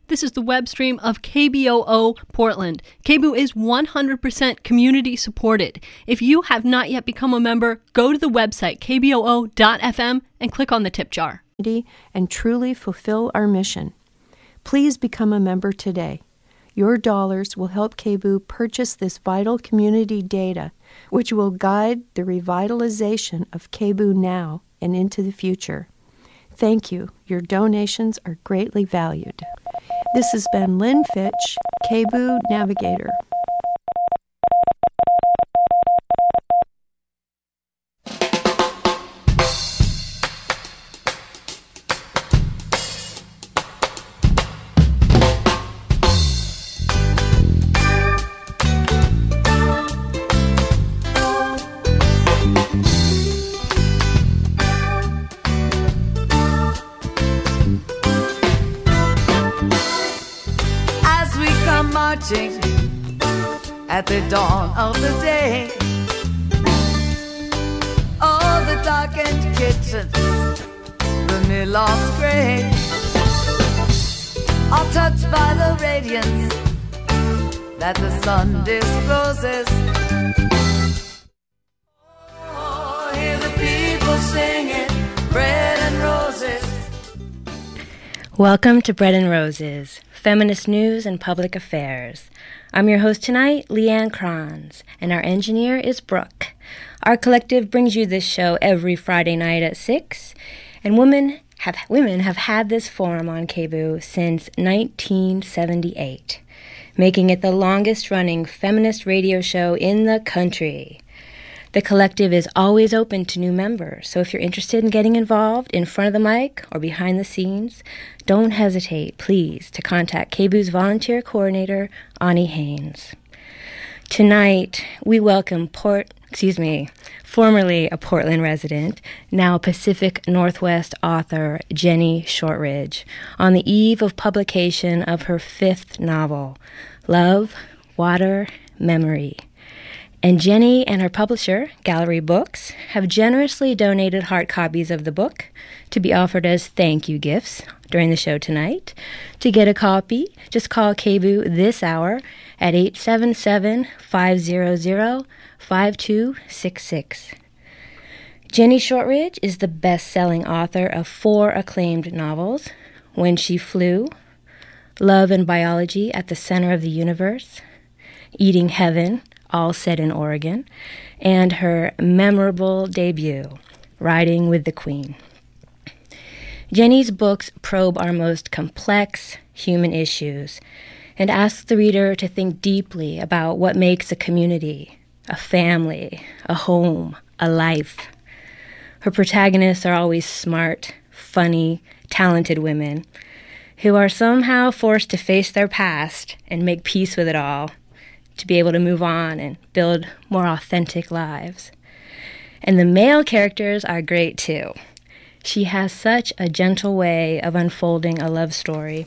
This is the web stream of KBOO Portland. KBOO is 100% community supported. If you have not yet become a member, go to the website kboo.fm and click on the tip jar. And truly fulfill our mission. Please become a member today. Your dollars will help KBOO purchase this vital community data, which will guide the revitalization of KBOO now and into the future. Thank you. Your donations are greatly valued. This has been Lynn Fitch, KBOO Navigator. At the dawn of the day, all the darkened kitchens, the mill-loft's gray, are touched by the radiance that the sun discloses. Oh, hear the people singing Bread and Roses. Welcome to Bread and Roses, feminist news and public affairs. I'm your host tonight, Leanne Kranz, and our engineer is Brooke. Our collective brings you this show every Friday night at 6, and women have had this forum on KBOO since 1978, making it the longest-running feminist radio show in the country. The collective is always open to new members, so if you're interested in getting involved in front of the mic or behind the scenes, don't hesitate, please, to contact KBOO's volunteer coordinator, Ani Haynes. Tonight, we welcome formerly a Portland resident, now Pacific Northwest author, Jenny Shortridge, on the eve of publication of her 5th novel, Love, Water, Memory. And Jenny and her publisher, Gallery Books, have generously donated hard copies of the book to be offered as thank you gifts during the show tonight. To get a copy, just call KBOO this hour at 877-500-5266. Jenny Shortridge is the best-selling author of 4 acclaimed novels, When She Flew, Love and Biology at the Center of the Universe, Eating Heaven, all set in Oregon, and her memorable debut, Riding with the Queen. Jenny's books probe our most complex human issues and ask the reader to think deeply about what makes a community, a family, a home, a life. Her protagonists are always smart, funny, talented women who are somehow forced to face their past and make peace with it all, to be able to move on and build more authentic lives. And the male characters are great too. She has such a gentle way of unfolding a love story.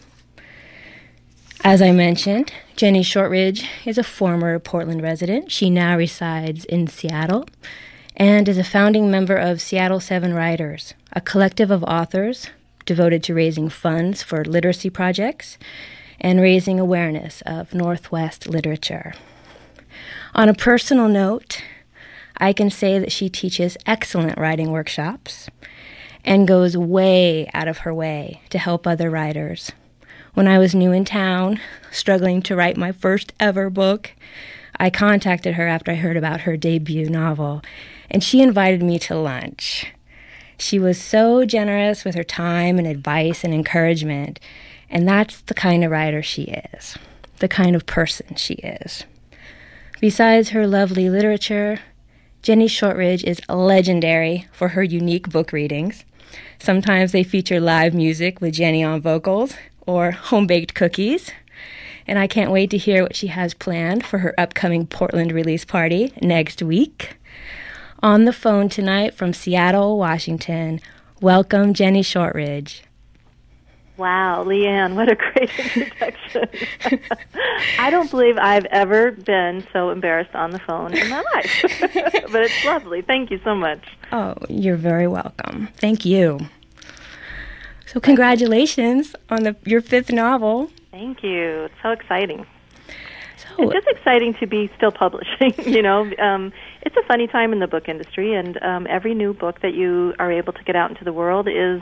As I mentioned, Jenny Shortridge is a former Portland resident. She now resides in Seattle and is a founding member of Seattle 7 Writers, a collective of authors devoted to raising funds for literacy projects and raising awareness of Northwest literature. On a personal note, I can say that she teaches excellent writing workshops and goes way out of her way to help other writers. When I was new in town, struggling to write my first ever book, I contacted her after I heard about her debut novel, and she invited me to lunch. She was so generous with her time and advice and encouragement, and that's the kind of writer she is, the kind of person she is. Besides her lovely literature, Jenny Shortridge is legendary for her unique book readings. Sometimes they feature live music with Jenny on vocals or home-baked cookies. And I can't wait to hear what she has planned for her upcoming Portland release party next week. On the phone tonight from Seattle, Washington, welcome Jenny Shortridge. Wow, Leanne, what a great introduction. I don't believe I've ever been so embarrassed on the phone in my life. But it's lovely. Thank you so much. Oh, you're very welcome. Thank you. So congratulations on your 5th novel. Thank you. It's so exciting. So, It's just exciting to be still publishing, It's a funny time in the book industry, and every new book that you are able to get out into the world is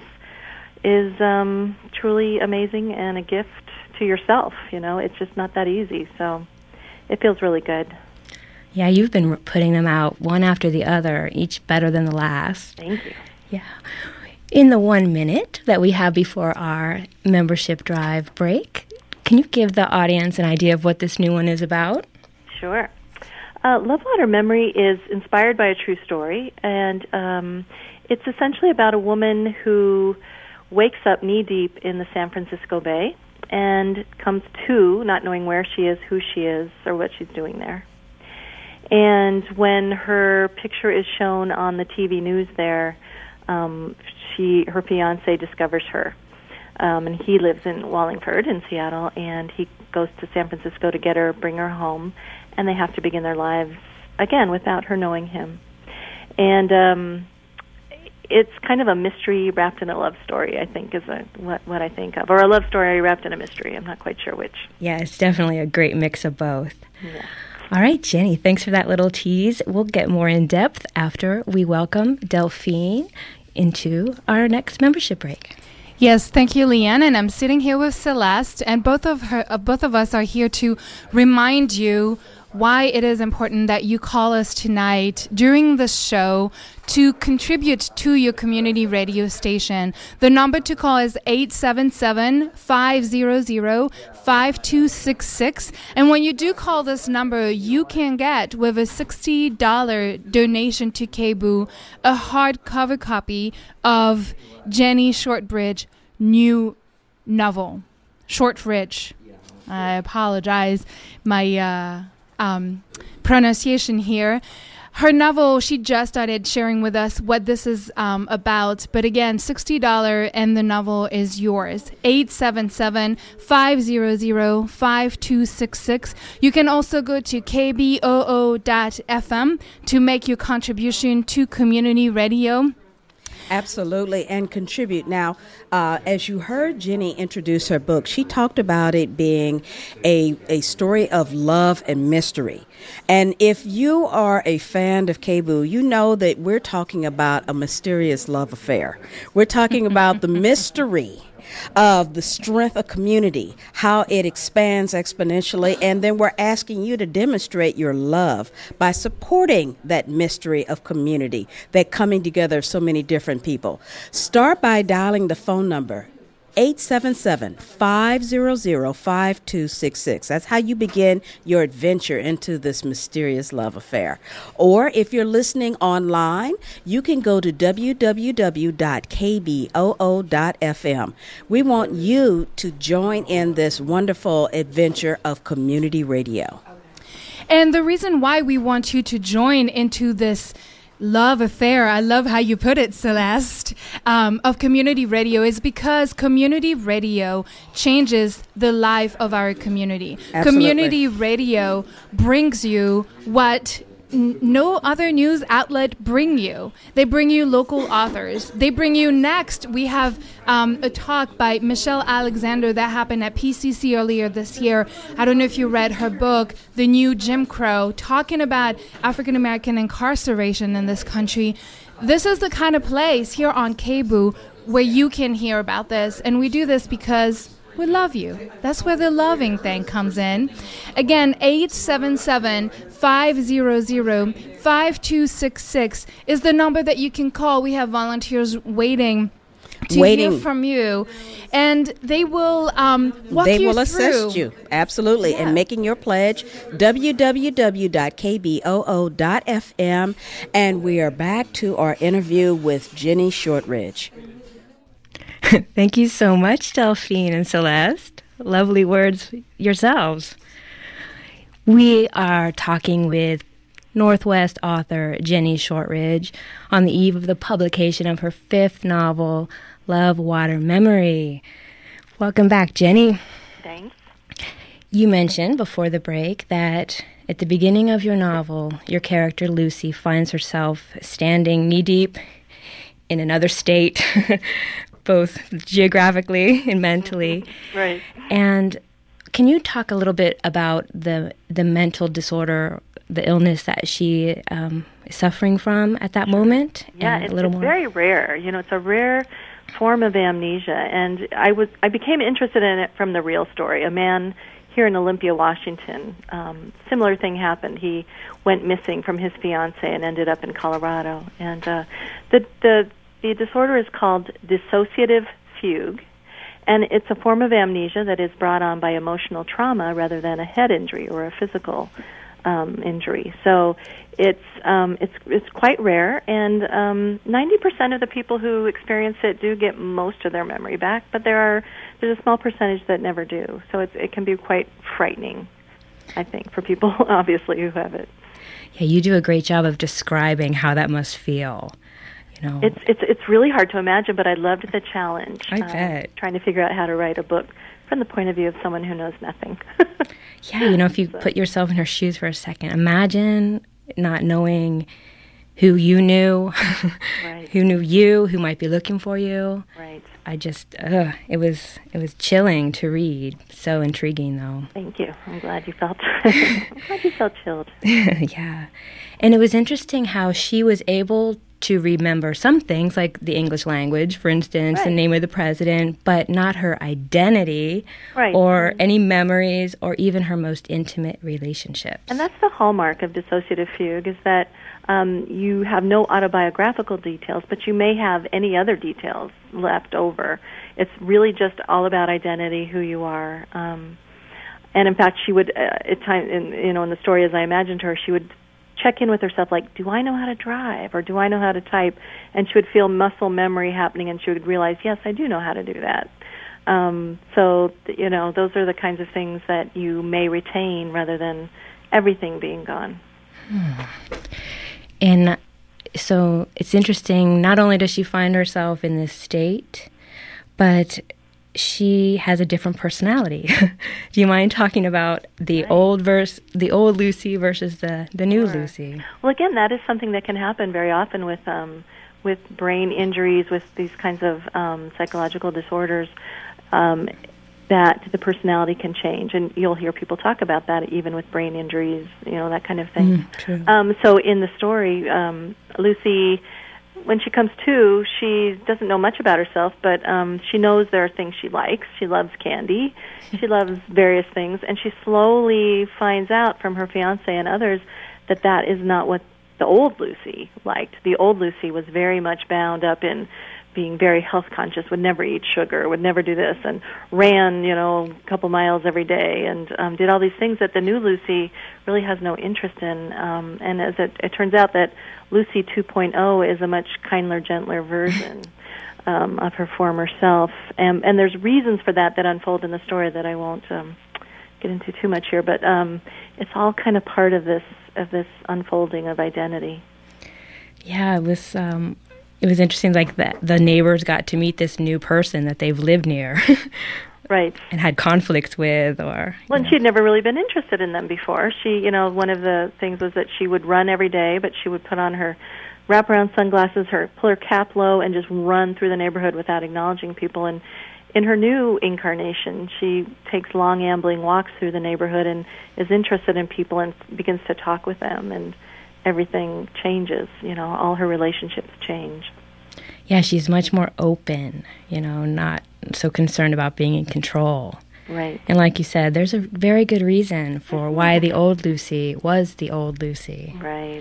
truly amazing and a gift to yourself. It's just not that easy, so it feels really good. yeah, you've been putting them out one after the other, each better than the last. Thank you. Yeah. In the 1 minute that we have before our membership drive break, can you give the audience an idea of what this new one is about? Sure. Love Water Memory is inspired by a true story, and it's essentially about a woman who wakes up knee-deep in the San Francisco Bay and comes to not knowing where she is, who she is, or what she's doing there. And when her picture is shown on the TV news there, her fiancé discovers her. And he lives in Wallingford in Seattle, and he goes to San Francisco to get her, bring her home, and they have to begin their lives again without her knowing him. And it's kind of a mystery wrapped in a love story, I think, is what I think of. Or a love story wrapped in a mystery. I'm not quite sure which. Yeah, it's definitely a great mix of both. Yeah. All right, Jenny, thanks for that little tease. We'll get more in depth after we welcome Delphine into our next membership break. Yes, thank you, Leanne. And I'm sitting here with Celeste, and both of us are here to remind you why it is important that you call us tonight during the show to contribute to your community radio station. The number to call is 877-500-5266. And when you do call this number, you can get, with a $60 donation to KBOO, a hardcover copy of Jenny Shortridge's new novel, Shortridge. I apologize. My pronunciation here. Her novel, she just started sharing with us what this is about. But again, $60 and the novel is yours. 877-500-5266. You can also go to kboo.fm to make your contribution to community radio. Absolutely, and contribute. Now, as you heard Jenny introduce her book, she talked about it being a story of love and mystery. And if you are a fan of KBOO, you know that we're talking about a mysterious love affair. We're talking about the mystery of the strength of community, how it expands exponentially, and then we're asking you to demonstrate your love by supporting that mystery of community, that coming together of so many different people. Start by dialing the phone number 877-500-5266. That's how you begin your adventure into this mysterious love affair. Or if you're listening online, you can go to www.kboo.fm. We want you to join in this wonderful adventure of community radio. And the reason why we want you to join into this love affair, I love how you put it, Celeste, of community radio is because community radio changes the life of our community. Absolutely. Community radio brings you what no other news outlet bring you. They bring you local authors. They bring you next. We have a talk by Michelle Alexander that happened at PCC earlier this year. I don't know if you read her book, The New Jim Crow, talking about African American incarceration in this country. This is the kind of place here on KBOO where you can hear about this, and we do this because we love you. That's where the loving thing comes in. Again, 877-500-5266 is the number that you can call. We have volunteers waiting to hear from you, and they will walk you through. They will assist you, absolutely, in making your pledge. www.kboo.fm, and we are back to our interview with Jenny Shortridge. Thank you so much, Delphine and Celeste. Lovely words yourselves. We are talking with Northwest author Jenny Shortridge on the eve of the publication of her 5th novel, Love Water Memory. Welcome back, Jenny. Thanks. You mentioned before the break that at the beginning of your novel, your character Lucy finds herself standing knee-deep in another state, both geographically and mentally. Right. And can you talk a little bit about the mental disorder, the illness that she is suffering from at that moment? Yeah, and it's, a little it's more. very rare. It's a rare form of amnesia, and I became interested in it from the real story. A man here in Olympia, Washington, similar thing happened. He went missing from his fiancée and ended up in Colorado. And the disorder is called dissociative fugue, and it's a form of amnesia that is brought on by emotional trauma rather than a head injury or a physical injury. So it's quite rare, and 90% of the people who experience it do get most of their memory back, but there's a small percentage that never do. So it can be quite frightening, I think, for people obviously who have it. Yeah, you do a great job of describing how that must feel. It's really hard to imagine, but I loved the challenge. I bet. Trying to figure out how to write a book from the point of view of someone who knows nothing. Yeah, if you put yourself in her shoes for a second, imagine not knowing who you knew, Right. who knew you, who might be looking for you. Right. I just, it was chilling to read. So intriguing, though. Thank you. I'm glad you felt. I'm glad you felt chilled. Yeah, and it was interesting how she was able to remember some things, like the English language, for instance, the Right. name of the president, but not her identity, Right. or any memories, or even her most intimate relationships. And that's the hallmark of dissociative fugue, is that you have no autobiographical details, but you may have any other details left over. It's really just all about identity, who you are. And in fact, she would, at times, in the story as I imagined her, she would check in with herself, like, do I know how to drive, or do I know how to type? And she would feel muscle memory happening, and she would realize, yes, I do know how to do that. So those are the kinds of things that you may retain rather than everything being gone. And so it's interesting, not only does she find herself in this state, but she has a different personality. Do you mind talking about the old Lucy versus the new Sure. Lucy? Well, again, that is something that can happen very often with brain injuries, with these kinds of psychological disorders, that the personality can change. And you'll hear people talk about that even with brain injuries, that kind of thing. True. So in the story, Lucy, when she comes to, she doesn't know much about herself, but she knows there are things she likes. She loves candy. She loves various things. And she slowly finds out from her fiancé and others that that is not what the old Lucy liked. The old Lucy was very much bound up in being very health conscious, would never eat sugar, would never do this, and ran, a couple miles every day, and did all these things that the new Lucy really has no interest in. And as it turns out that Lucy 2.0 is a much kinder, gentler version of her former self. And there's reasons for that unfold in the story that I won't get into too much here, but it's all kind of part of this unfolding of identity. Yeah, it was interesting, like the neighbors got to meet this new person that they've lived near. Right. And had conflicts with, or... Well, and she'd never really been interested in them before. She, one of the things was that she would run every day, but she would put on her wraparound sunglasses, pull her cap low, and just run through the neighborhood without acknowledging people. And in her new incarnation, she takes long, ambling walks through the neighborhood and is interested in people and begins to talk with them, and everything changes. All her relationships change. Yeah, she's much more open, not so concerned about being in control. Right. And like you said, there's a very good reason for why the old Lucy was the old Lucy. Right.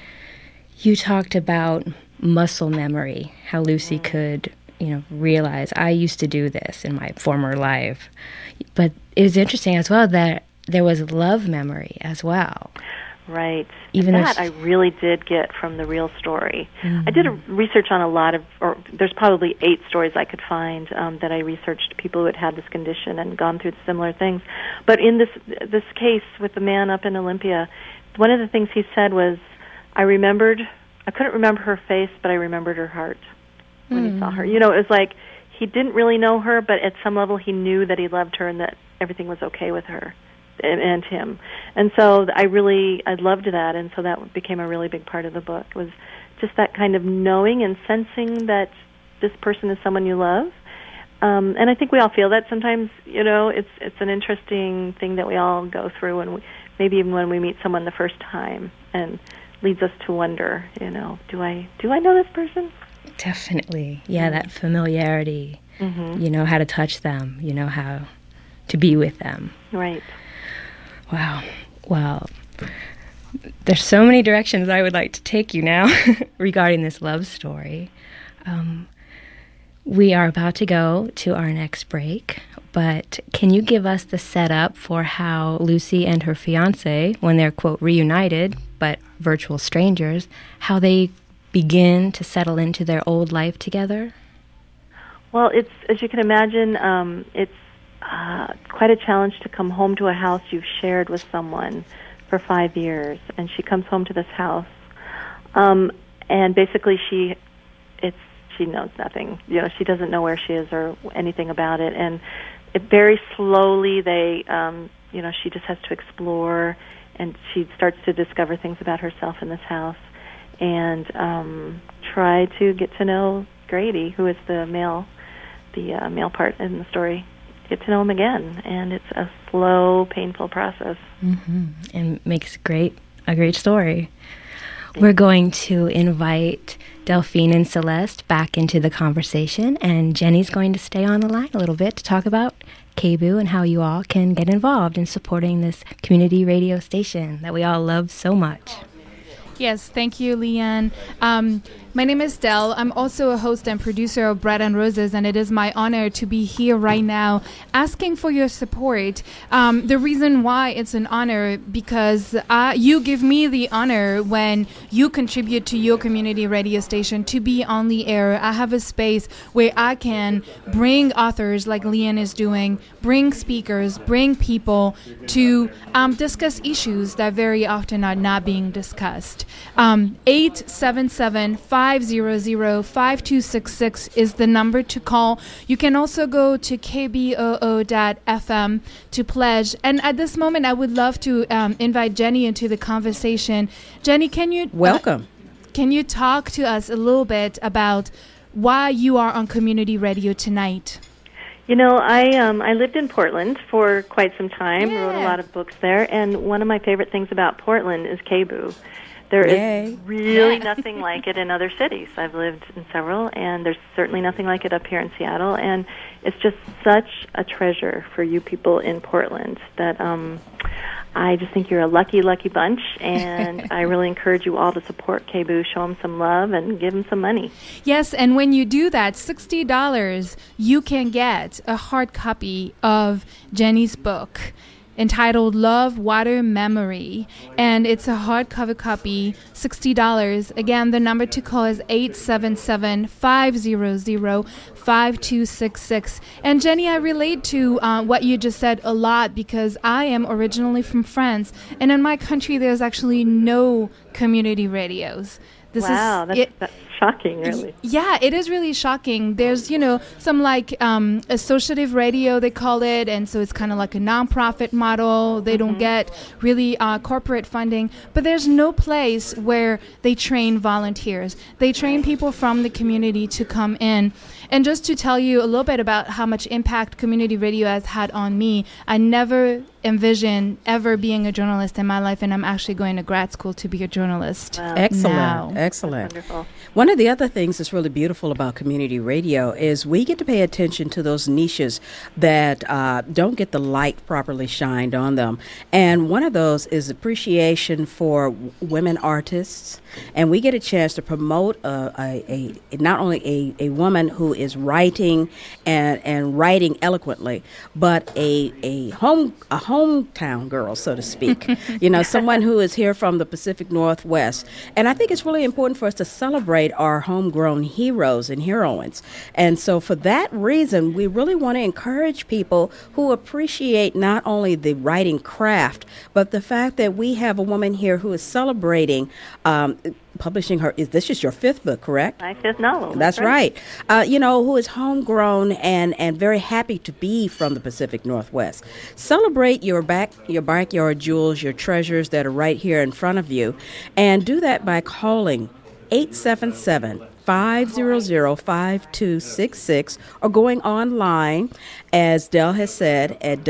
You talked about muscle memory, how Lucy could, realize, I used to do this in my former life. But it was interesting as well that there was love memory as well. Right. Even that I really did get from the real story. Mm-hmm. I did research on there's probably 8 stories I could find that I researched, people who had this condition and gone through similar things. But in this case with the man up in Olympia, one of the things he said was, I couldn't remember her face, but I remembered her heart when he saw her. It was like he didn't really know her, but at some level he knew that he loved her and that everything was okay with her and him. And so I loved that, and so that became a really big part of the book, was just that kind of knowing and sensing that this person is someone you love, And I think we all feel that sometimes. It's an interesting thing that we all go through, and maybe even when we meet someone the first time, and leads us to wonder, do I know this person? Definitely. Yeah, that familiarity. You know how to touch them. You know how to be with them. Right. Wow. Well, there's so many directions I would like to take you now regarding this love story. We are about to go to our next break, but can you give us the setup for how Lucy and her fiancé, when they're, quote, reunited, but virtual strangers, how they begin to settle into their old life together? Well, it's, as you can imagine, it's quite a challenge to come home to a house you've shared with someone for 5 years, and she comes home to this house, and basically she knows nothing. She doesn't know where she is or anything about it, and very slowly she just has to explore, and she starts to discover things about herself in this house, and try to get to know Grady, who is the male part in the story. Get to know him again, and it's a slow, painful process. And makes a great story. We're going to invite Delphine and Celeste back into the conversation, and Jenny's going to stay on the line a little bit to talk about KBOO and how you all can get involved in supporting this community radio station that we all love so much. Yes, thank you, Leanne. My name is Del. I'm also a host and producer of Bread and Roses, and it is my honor to be here right now asking for your support. The reason why it's an honor, because you give me the honor when you contribute to your community radio station to be on the air. I have a space where I can bring authors like Leanne is doing, bring speakers, bring people to discuss issues that very often are not being discussed. 877-500-5266 is the number to call. You can also go to kboo.fm to pledge. And at this moment, I would love to invite Jenny into the conversation. Jenny, can you... Welcome. Can you talk to us a little bit about why you are on community radio tonight? I lived in Portland for quite some time, wrote a lot of books there, and one of my favorite things about Portland is KBOO. There is really nothing like it in other cities. I've lived in several, and there's certainly nothing like it up here in Seattle, and it's just such a treasure for you people in Portland that I just think you're a lucky, lucky bunch, and I really encourage you all to support KBOO, show them some love, and give them some money. Yes, and when you do that, $60, you can get a hard copy of Jenny's book entitled Love, Water, Memory, and it's a hardcover copy, $60. Again, the number to call is 877-500-5266. And Jenny, I relate to what you just said a lot because I am originally from France, and in my country there's actually no community radios. That's shocking, really. Yeah, it is really shocking. There's, some like associative radio, they call it, and so it's kind of like a nonprofit model. They don't get really corporate funding, but there's no place where they train volunteers. They train people from the community to come in. And just to tell you a little bit about how much impact community radio has had on me, I never envisioned ever being a journalist in my life, and I'm actually going to grad school to be a journalist. Wow. Excellent. Now. Excellent. That's wonderful. One of the other things that's really beautiful about community radio is we get to pay attention to those niches that don't get the light properly shined on them. And one of those is appreciation for women artists. And we get a chance to promote not only a woman who is writing and writing eloquently, but a hometown girl, so to speak. Someone who is here from the Pacific Northwest. And I think it's really important for us to celebrate our homegrown heroes and heroines. And so for that reason, we really want to encourage people who appreciate not only the writing craft, but the fact that we have a woman here who is celebrating publishing her. This is your fifth book, correct? My fifth novel. That's right. Who is homegrown and very happy to be from the Pacific Northwest. Celebrate your backyard jewels, your treasures that are right here in front of you, and do that by calling 877 500-5266 or going online, as Del has said, at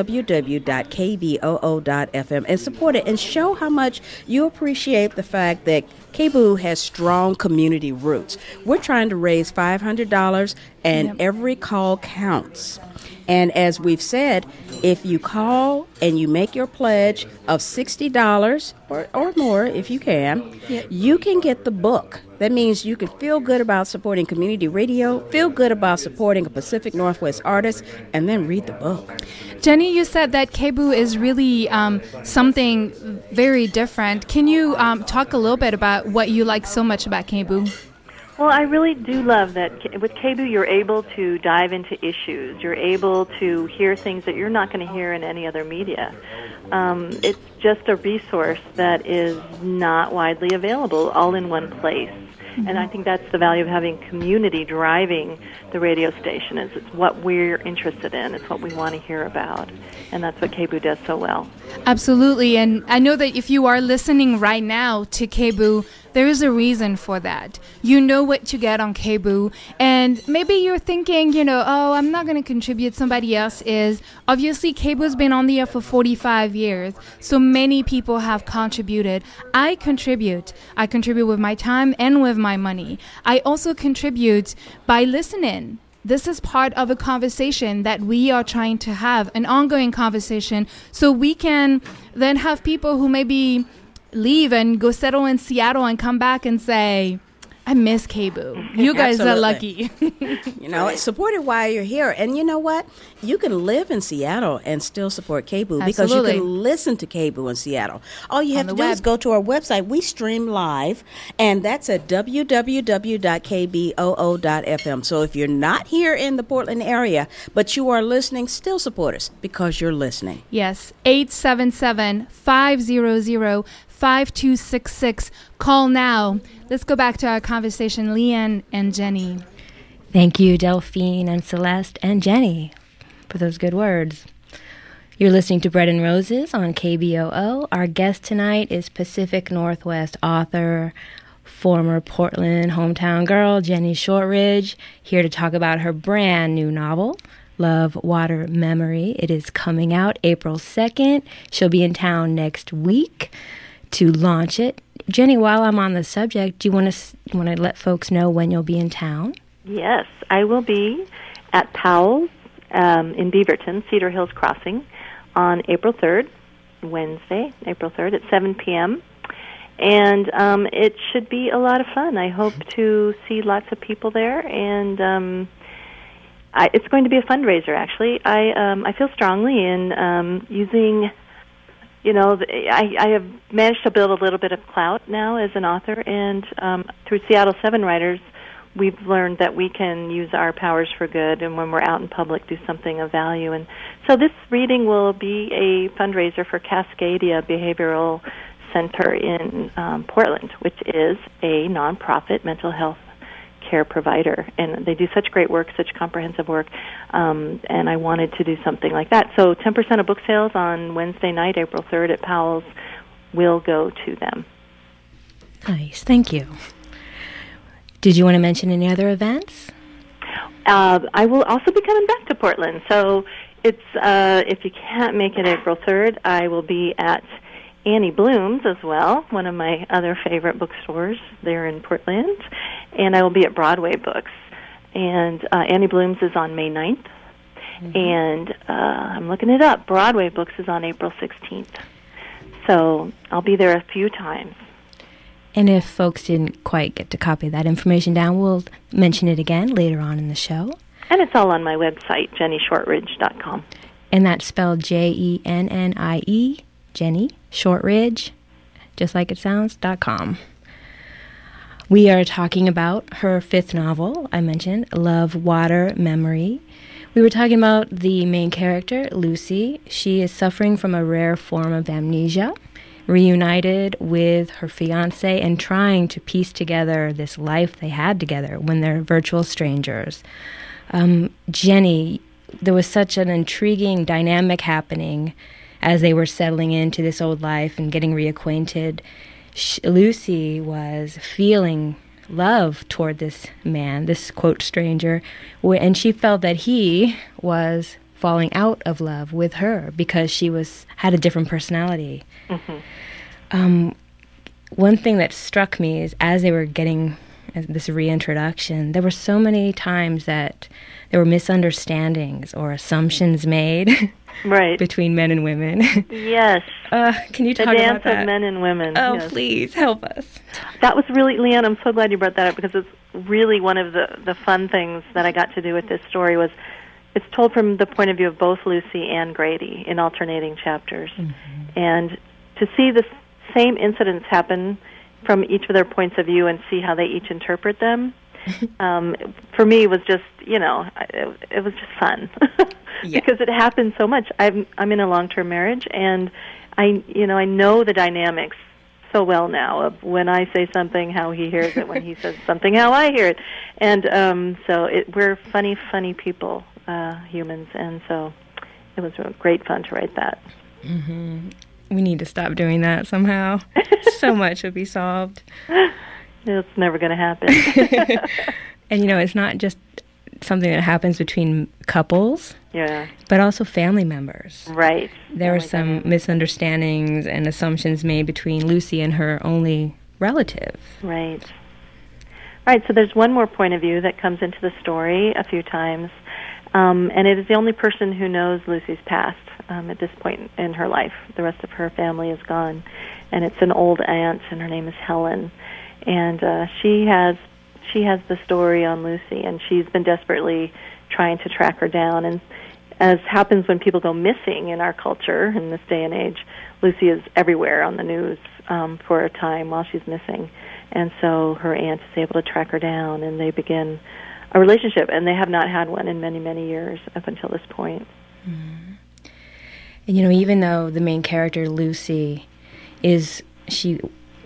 www.kboo.fm and support it and show how much you appreciate the fact that KBOO has strong community roots. We're trying to raise $500 and every call counts. And as we've said, if you call and you make your pledge of $60 or more, if you can, you can get the book. That means you can feel good about supporting community radio, feel good about supporting a Pacific Northwest artist, and then read the book. Jenny, you said that KBOO is really something very different. Can you talk a little bit about what you like so much about KBOO? Well, I really do love that with KBOO you're able to dive into issues. You're able to hear things that you're not going to hear in any other media. It's just a resource that is not widely available all in one place. And I think that's the value of having community driving the radio station. Is it's what we're interested in. It's what we want to hear about. And that's what KBOO does so well. Absolutely. And I know that if you are listening right now to KBOO, there is a reason for that. You know what to get on KBOO. And maybe you're thinking, oh, I'm not going to contribute. Somebody else is. Obviously, KBOO's been on the air for 45 years. So many people have contributed. I contribute. I contribute with my time and with my money. I also contribute by listening. This is part of a conversation that we are trying to have, an ongoing conversation, so we can then have people who maybe leave and go settle in Seattle and come back and say, I miss KBOO. You guys are lucky. Support it while you're here. And you know what? You can live in Seattle and still support KBOO because you can listen to KBOO in Seattle. All you have to do is go to our website. We stream live, and that's at www.kboo.fm. So if you're not here in the Portland area, but you are listening, still support us because you're listening. Yes, 877-500-5266. Call now. Let's go back to our conversation, Leanne and Jenny. Thank you, Delphine and Celeste and Jenny, for those good words. You're listening to Bread and Roses on KBOO. Our guest tonight is Pacific Northwest author, former Portland hometown girl, Jenny Shortridge, here to talk about her brand new novel, Love, Water, Memory. It is coming out April 2nd. She'll be in town next week to launch it. Jenny, while I'm on the subject, do you want to let folks know when you'll be in town? Yes, I will be at Powell's in Beaverton, Cedar Hills Crossing, on April 3rd, Wednesday, April 3rd at 7 p.m. And it should be a lot of fun. I hope to see lots of people there, and it's going to be a fundraiser, actually. I feel strongly in using... I have managed to build a little bit of clout now as an author, and through Seattle 7 Writers, we've learned that we can use our powers for good, and when we're out in public, do something of value. And so this reading will be a fundraiser for Cascadia Behavioral Center in Portland, which is a nonprofit mental health care provider, and they do such great work, such comprehensive work, and I wanted to do something like that. So 10% of book sales on Wednesday night, April 3rd at Powell's, will go to them. Nice, thank you. Did you want to mention any other events? I will also be coming back to Portland, so it's if you can't make it April 3rd, I will be at Annie Bloom's as well, one of my other favorite bookstores there in Portland, and I will be at Broadway Books. And Annie Bloom's is on May 9th, and I'm looking it up. Broadway Books is on April 16th. So I'll be there a few times. And if folks didn't quite get to copy that information down, we'll mention it again later on in the show. And it's all on my website, jennyshortridge.com. And that's spelled Jennie, Jenny Shortridge, just like it sounds, .com. We are talking about her 5th novel, I mentioned, Love, Water, Memory. We were talking about the main character, Lucy. She is suffering from a rare form of amnesia, reunited with her fiancé and trying to piece together this life they had together when they're virtual strangers. Jenny, there was such an intriguing dynamic happening as they were settling into this old life and getting reacquainted. Lucy was feeling love toward this man, this quote stranger, and she felt that he was falling out of love with her because she had a different personality. One thing that struck me is as they were getting this reintroduction, there were so many times that there were misunderstandings or assumptions made Right. between men and women. Yes. Can you The talk dance about that? of men and women. Oh, yes. please help us. That was really, Leanne, I'm so glad you brought that up because it's really one of the fun things that I got to do with this story was it's told from the point of view of both Lucy and Grady in alternating chapters. And to see the same incidents happen from each of their points of view and see how they each interpret them, for me was just, it was just fun because it happens so much. I'm in a long-term marriage, and I know the dynamics so well now of when I say something, how he hears it, when he says something, how I hear it, and so we're funny people, humans, and so it was great fun to write that. We need to stop doing that somehow. So much would be solved. It's never going to happen. And, it's not just something that happens between couples, Yeah. but also family members. Right. There were some misunderstandings and assumptions made between Lucy and her only relative. Right. Right, so there's one more point of view that comes into the story a few times, and it is the only person who knows Lucy's past at this point in her life. The rest of her family is gone, and it's an old aunt, and her name is Helen, and she has the story on Lucy, and she's been desperately trying to track her down, and as happens when people go missing in our culture in this day and age, Lucy is everywhere on the news for a time while she's missing. And so her aunt is able to track her down, and they begin a relationship, and they have not had one in many, many years up until this point. And, even though the main character, Lucy, she's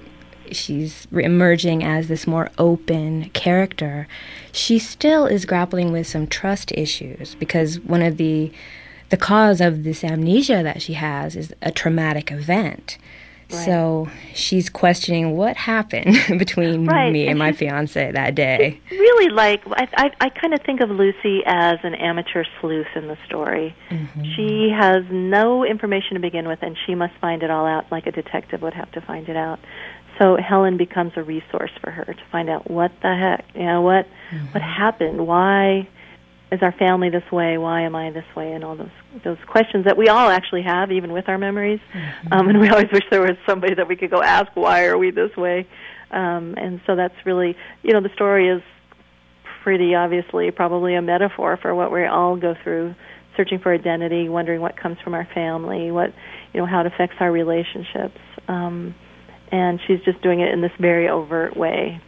emerging as this more open character, she still is grappling with some trust issues because one of the cause of this amnesia that she has is a traumatic event. Right. So she's questioning what happened between me and my fiance that day. Really, I kind of think of Lucy as an amateur sleuth in the story. She has no information to begin with, and she must find it all out like a detective would have to find it out. So Helen becomes a resource for her to find out what the heck, what happened, why is our family this way, why am I this way, and all those questions that we all actually have, even with our memories. And we always wish there was somebody that we could go ask, why are we this way? And so that's really, the story is pretty obviously probably a metaphor for what we all go through, searching for identity, wondering what comes from our family, how it affects our relationships. And she's just doing it in this very overt way.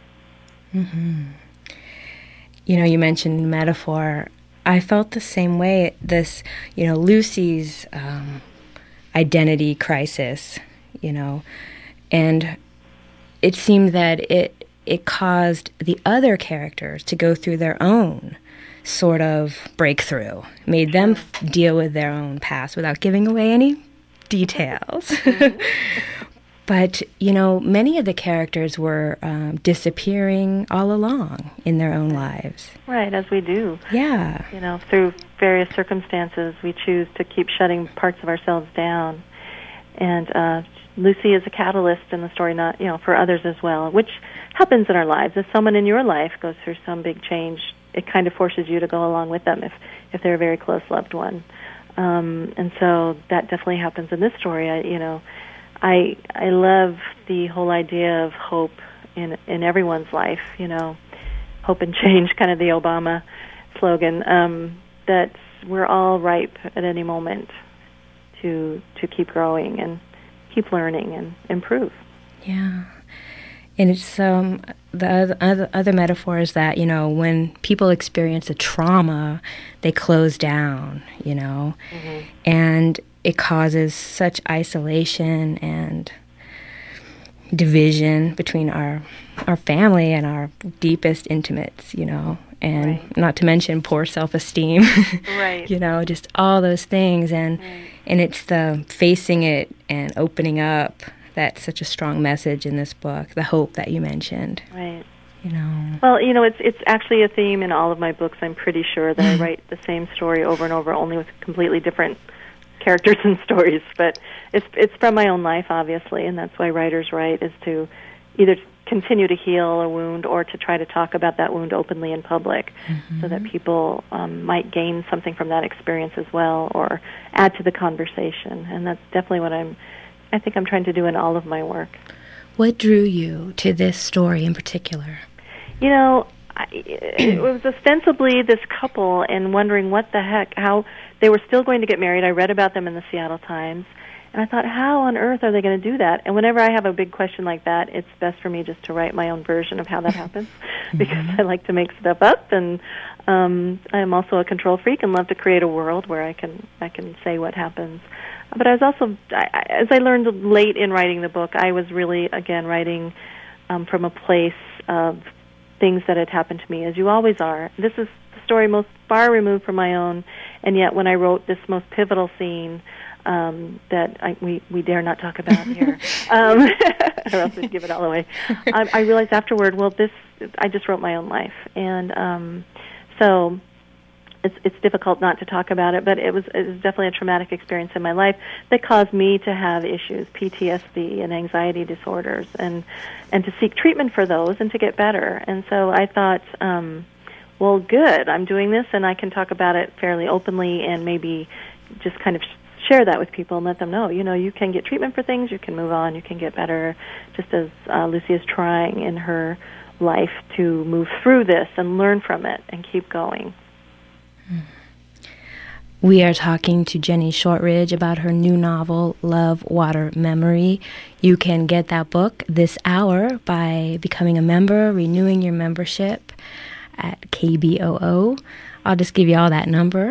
You mentioned metaphor. I felt the same way. This, Lucy's identity crisis, and it seemed that it caused the other characters to go through their own sort of breakthrough, made them deal with their own past without giving away any details. But, many of the characters were disappearing all along in their own lives. Right, as we do. Yeah. Through various circumstances, we choose to keep shutting parts of ourselves down. And Lucy is a catalyst in the story, not, for others as well, which happens in our lives. If someone in your life goes through some big change, it kind of forces you to go along with them if they're a very close loved one. And so that definitely happens in this story. I love the whole idea of hope in everyone's life, hope and change, kind of the Obama slogan, that we're all ripe at any moment to keep growing and keep learning and improve. Yeah. And it's the other metaphor is that, when people experience a trauma, they close down, and it causes such isolation and division between our family and our deepest intimates, and not to mention poor self-esteem, right. Just all those things. And it's the facing it and opening up that's such a strong message in this book, the hope that you mentioned. Right. you know. Well, it's actually a theme in all of my books. I'm pretty sure that I write the same story over and over, only with completely different characters and stories. But it's from my own life, obviously, and that's why writers write, is to either continue to heal a wound or to try to talk about that wound openly in public, so that people might gain something from that experience as well, or add to the conversation. And that's definitely what I think I'm trying to do in all of my work. What drew you to this story in particular? It was ostensibly this couple, and wondering what the heck, how they were still going to get married. I read about them in the Seattle Times, and I thought, how on earth are they going to do that? And whenever I have a big question like that, it's best for me just to write my own version of how that happens, because I like to make stuff up, and I am also a control freak and love to create a world where I can say what happens. But I was also, as I learned late in writing the book, I was really, again, writing from a place of things that had happened to me, as you always are. This is the story most far removed from my own, and yet when I wrote this most pivotal scene that we dare not talk about here, or else we'd give it all away, I realized afterward, I just wrote my own life, and so it's difficult not to talk about it, but it was definitely a traumatic experience in my life that caused me to have issues, PTSD and anxiety disorders, and to seek treatment for those and to get better. And so I thought, well, good, I'm doing this, and I can talk about it fairly openly, and maybe just kind of share that with people and let them know, you can get treatment for things, you can move on, you can get better, just as Lucy is trying in her life to move through this and learn from it and keep going. We are talking to Jenny Shortridge about her new novel, Love, Water, Memory. You can get that book this hour by becoming a member, renewing your membership at KBOO. I'll just give you all that number,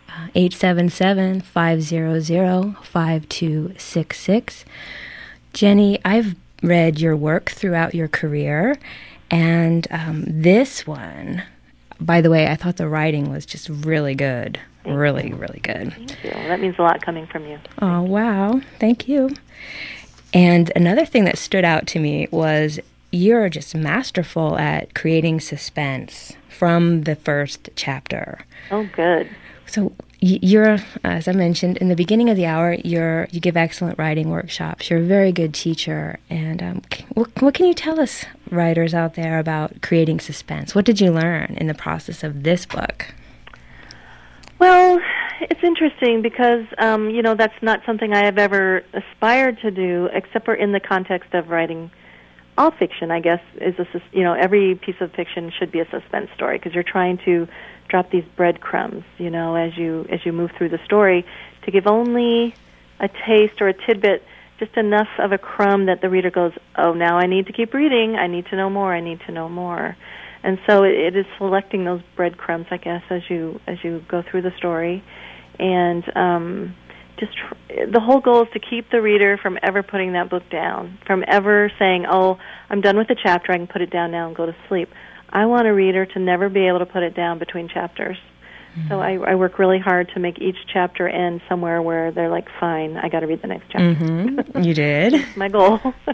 877-500-5266. Jenny, I've read your work throughout your career, and this one, by the way, I thought the writing was just really good. Really, really good. Thank you. That means a lot coming from you. Oh, wow. Thank you. And another thing that stood out to me was you're just masterful at creating suspense from the first chapter. Oh, good. So you're, as I mentioned, in the beginning of the hour, you give excellent writing workshops. You're a very good teacher. And what can you tell us, writers out there, about creating suspense? What did you learn in the process of this book? Well, it's interesting because, that's not something I have ever aspired to do, except for in the context of writing all fiction, I guess, every piece of fiction should be a suspense story, because you're trying to drop these breadcrumbs, as you move through the story, to give only a taste or a tidbit, just enough of a crumb that the reader goes, oh, now I need to keep reading, I need to know more, I need to know more. And so it is selecting those breadcrumbs, I guess, as you go through the story, and the whole goal is to keep the reader from ever putting that book down, from ever saying, "Oh, I'm done with the chapter; I can put it down now and go to sleep." I want a reader to never be able to put it down between chapters. Mm-hmm. So I work really hard to make each chapter end somewhere where they're like, "Fine, I got to read the next chapter." Mm-hmm. You did. That's my goal.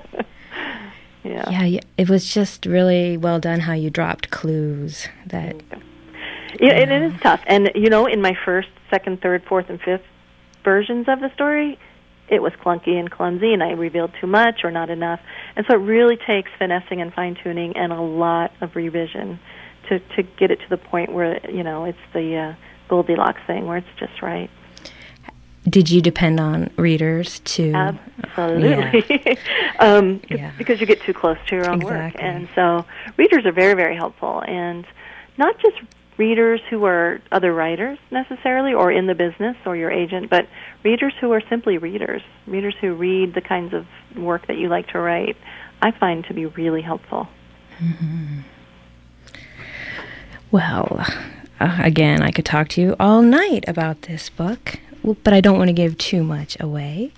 Yeah, it was just really well done how you dropped clues that... Yeah, it is tough. And, in my first, second, third, fourth, and fifth versions of the story, it was clunky and clumsy, and I revealed too much or not enough. And so it really takes finessing and fine-tuning and a lot of revision to get it to the point where, it's the Goldilocks thing, where it's just right. Did you depend on readers to... Absolutely. Because you get too close to your own work. And so readers are very, very helpful. And not just readers who are other writers necessarily or in the business or your agent, but readers who are simply readers who read the kinds of work that you like to write, I find to be really helpful. Mm-hmm. Well, again, I could talk to you all night about this book, but I don't want to give too much away.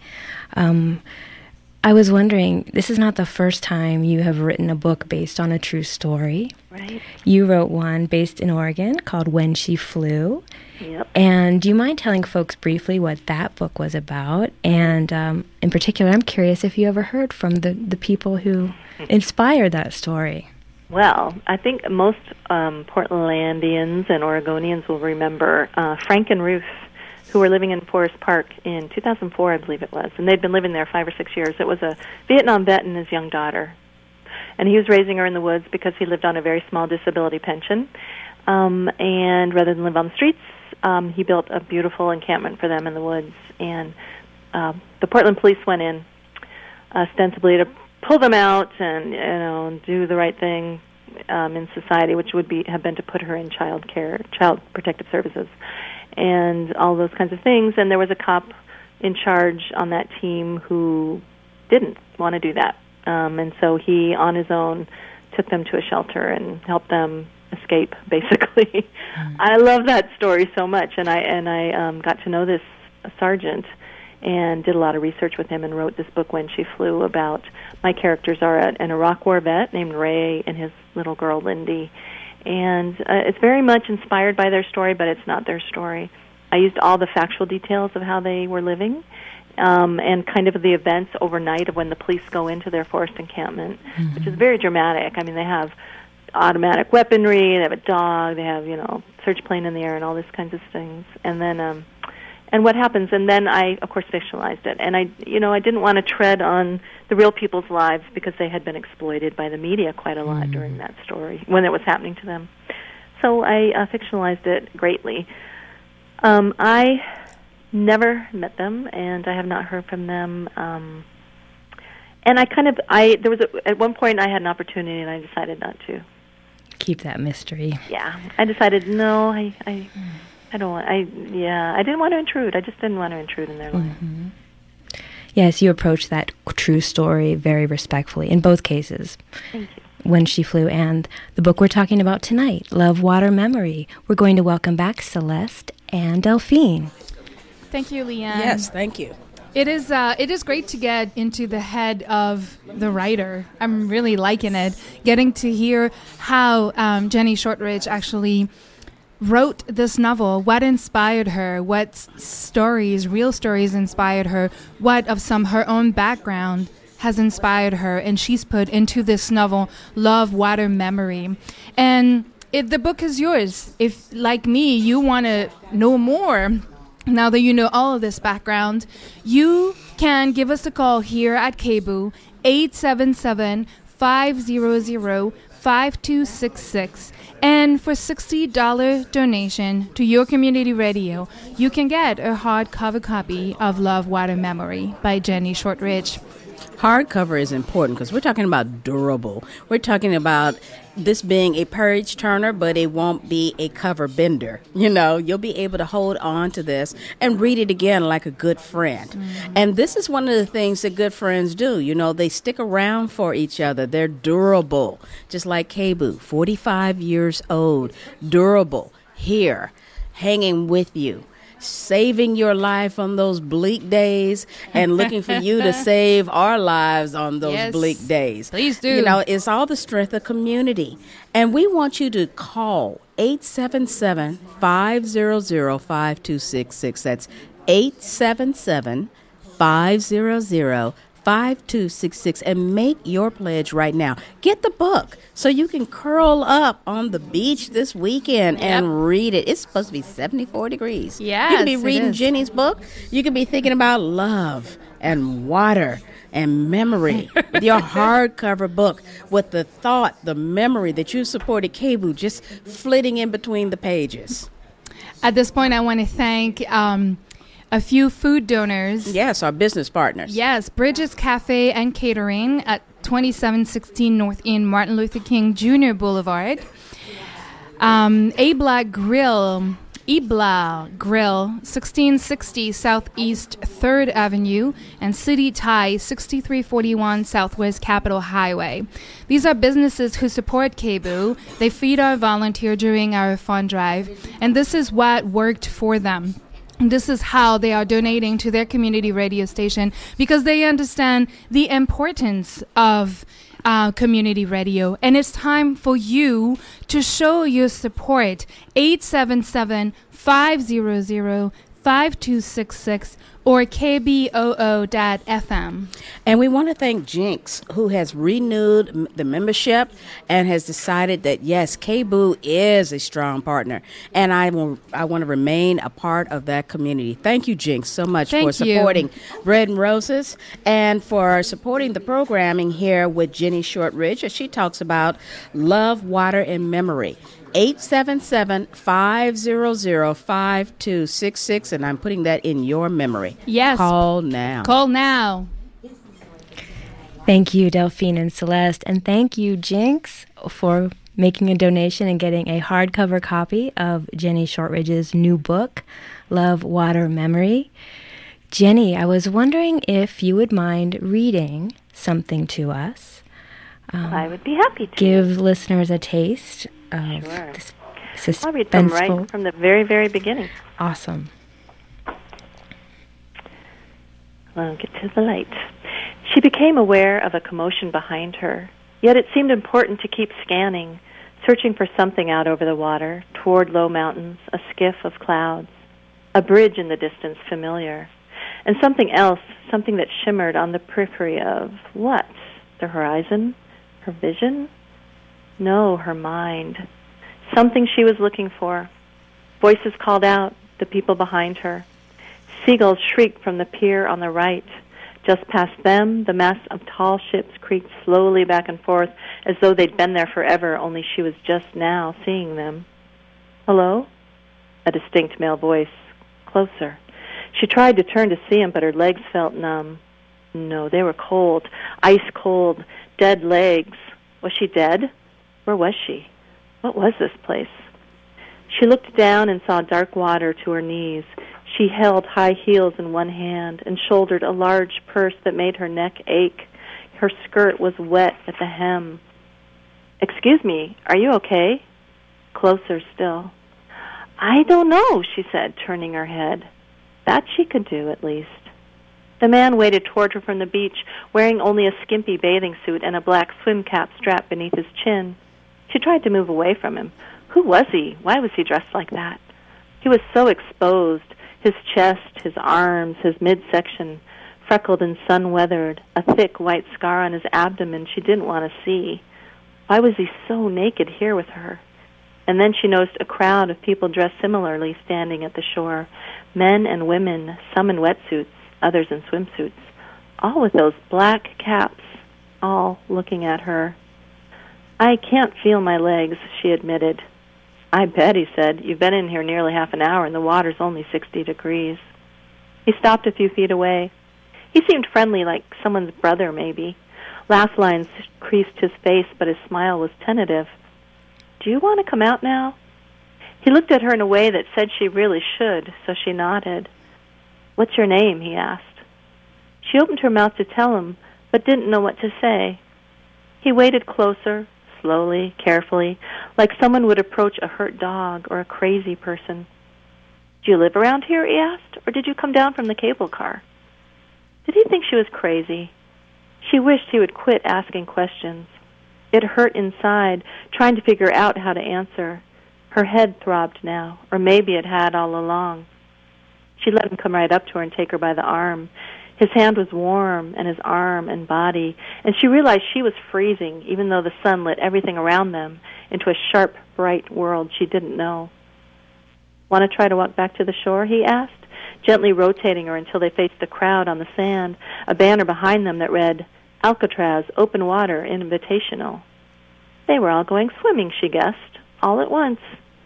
I was wondering, this is not the first time you have written a book based on a true story. Right. You wrote one based in Oregon called When She Flew. Yep. And do you mind telling folks briefly what that book was about? And in particular, I'm curious if you ever heard from the people who inspired that story. Well, I think most Portlandians and Oregonians will remember Frank and Ruth, who were living in Forest Park in 2004, I believe it was, and they'd been living there 5 or 6 years. It was a Vietnam vet and his young daughter, and he was raising her in the woods because he lived on a very small disability pension, and rather than live on the streets, he built a beautiful encampment for them in the woods, and the Portland police went in ostensibly to pull them out and do the right thing in society, which would have been to put her in child protective services, and all those kinds of things. And there was a cop in charge on that team who didn't want to do that, and so he, on his own, took them to a shelter and helped them escape. Basically, I love that story so much, and I got to know this sergeant and did a lot of research with him and wrote this book, When She Flew, about my characters are an Iraq War vet named Ray and his little girl, Lindy. And it's very much inspired by their story, but it's not their story. I used all the factual details of how they were living and kind of the events overnight of when the police go into their forest encampment, which is very dramatic. I mean, they have automatic weaponry, they have a dog, they have, search plane in the air and all these kinds of things. And then and what happens, and then I, of course, fictionalized it. And I didn't want to tread on the real people's lives because they had been exploited by the media quite a lot during that story, when it was happening to them. So I fictionalized it greatly. I never met them, and I have not heard from them. And at one point I had an opportunity, and I decided not to. Keep that mystery. Yeah, I decided, no, I didn't want to intrude. I just didn't want to intrude in their life. Yes, you approached that true story very respectfully in both cases. Thank you. When She Flew and the book we're talking about tonight, Love, Water, Memory. We're going to welcome back Celeste and Delphine. Thank you, Leanne. Yes, thank you. It is great to get into the head of the writer. I'm really liking it. Getting to hear how Jenny Shortridge actually wrote this novel, what inspired her, what real stories inspired her, what of her own background has inspired her, and she's put into this novel, Love, Water, Memory. And the book is yours. If, like me, you want to know more, now that you know all of this background, you can give us a call here at KBOO, 877-500-5266. And for $60 donation to your community radio, you can get a hardcover copy of Love, Water, Memory by Jenny Shortridge. Hardcover is important because we're talking about durable. We're talking about this being a page turner, but it won't be a cover bender. You'll be able to hold on to this and read it again like a good friend. And this is one of the things that good friends do. They stick around for each other. They're durable, just like KBOO, 45 years old, durable, here, hanging with you, saving your life on those bleak days and looking for you to save our lives on those bleak days. Please do. It's all the strength of community. And we want you to call 877-500-5266. That's 877-500-5266 and make your pledge right now. Get the book so you can curl up on the beach this weekend and read it. It's supposed to be 74 degrees. Yes, you can be reading Jenny's book. You can be thinking about love and water and memory with your hardcover book with the thought, the memory that you supported KBOO just flitting in between the pages. At this point, I want to thank a few food donors. Yes, our business partners. Yes, Bridges Cafe and Catering at 2716 North End Martin Luther King Jr. Boulevard. Ebla Grill, 1660 Southeast 3rd Avenue, and City Thai, 6341 Southwest Capitol Highway. These are businesses who support KBOO. They feed our volunteer during our fund drive, and this is what worked for them. This is how they are donating to their community radio station because they understand the importance of community radio. And it's time for you to show your support. 877-500-5266 or KBOO.FM. And we want to thank Jinx, who has renewed the membership and has decided that, yes, KBOO is a strong partner. And I want to remain a part of that community. Thank you, Jinx, so much for supporting Bread and Roses and for supporting the programming here with Jenny Shortridge as she talks about love, water, and memory. 877-500-5266, and I'm putting that in your memory. Yes. Call now. Call now. Thank you, Delphine and Celeste, and thank you, Jinx, for making a donation and getting a hardcover copy of Jenny Shortridge's new book, Love, Water, Memory. Jenny, I was wondering if you would mind reading something to us. I would be happy to. Give listeners a taste of Sure. this I'll read them right suspenseful. from the very, very beginning. Awesome. I'll get to the light. She became aware of a commotion behind her, yet it seemed important to keep scanning, searching for something out over the water, toward low mountains, a skiff of clouds, a bridge in the distance familiar, and something else, something that shimmered on the periphery of what? The horizon? Her vision? No, her mind. Something she was looking for. Voices called out, the people behind her. Seagulls shrieked from the pier on the right. Just past them, the mass of tall ships creaked slowly back and forth as though they'd been there forever, only she was just now seeing them. Hello? A distinct male voice. Closer. She tried to turn to see him, but her legs felt numb. No, they were cold. Ice cold. Dead legs. Was she dead? Where was she? What was this place? She looked down and saw dark water to her knees. She held high heels in one hand and shouldered a large purse that made her neck ache. Her skirt was wet at the hem. Excuse me, are you okay? Closer still. I don't know, she said, turning her head. That she could do, at least. The man waded toward her from the beach, wearing only a skimpy bathing suit and a black swim cap strapped beneath his chin. She tried to move away from him. Who was he? Why was he dressed like that? He was so exposed. His chest, his arms, his midsection, freckled and sun-weathered, a thick white scar on his abdomen she didn't want to see. Why was he so naked here with her? And then she noticed a crowd of people dressed similarly standing at the shore, men and women, some in wetsuits, others in swimsuits, all with those black caps, all looking at her. I can't feel my legs, she admitted. I bet, he said. You've been in here nearly half an hour and the water's only 60 degrees. He stopped a few feet away. He seemed friendly, like someone's brother, maybe. Laugh lines creased his face, but his smile was tentative. Do you want to come out now? He looked at her in a way that said she really should, so she nodded. What's your name? He asked. She opened her mouth to tell him, but didn't know what to say. He waded closer, slowly, carefully, like someone would approach a hurt dog or a crazy person. Do you live around here, he asked, or did you come down from the cable car? Did he think she was crazy? She wished he would quit asking questions. It hurt inside, trying to figure out how to answer. Her head throbbed now, or maybe it had all along. She let him come right up to her and take her by the arm. His hand was warm, and his arm and body, and she realized she was freezing, even though the sun lit everything around them into a sharp, bright world she didn't know. Want to try to walk back to the shore, he asked, gently rotating her until they faced the crowd on the sand, a banner behind them that read, Alcatraz, Open Water, Invitational. They were all going swimming, she guessed, all at once.